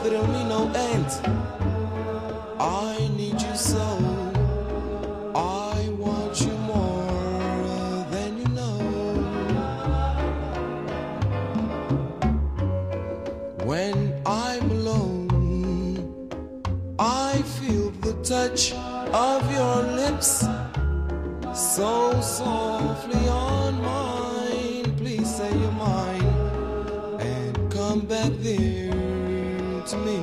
thrill me no end. I need you so. I want you more than you know. When I'm alone, I feel the touch of your lips so softly on mine. Please say you're mine and come back there to me.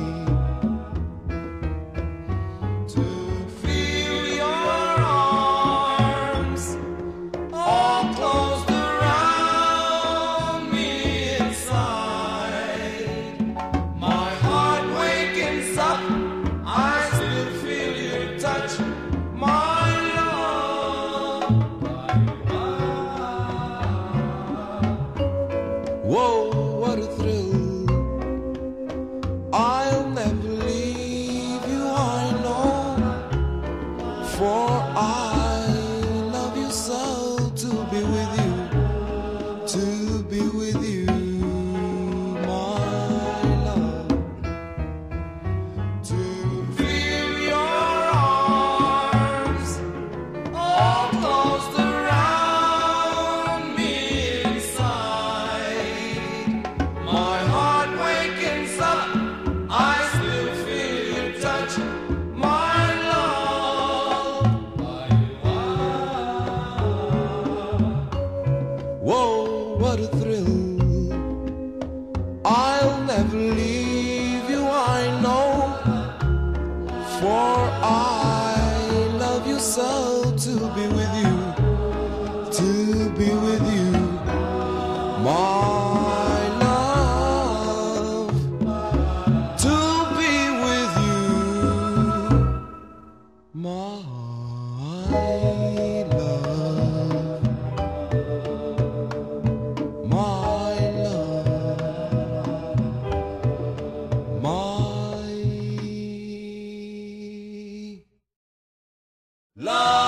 To feel your arms all closed around me inside. My heart wakens up, I still feel your touch. My love. Whoa, what a thrill. I'll never leave you, I know. For I love you so. To be with you, to be with you, my love. To feel your arms all closed around me inside. My heart wakens up, I still feel your touch. My love. Whoa, what a thrill. I'll never leave you, I know. For I love you so. To be with you, to be with you, my love. To be with you, my love. My love. My love.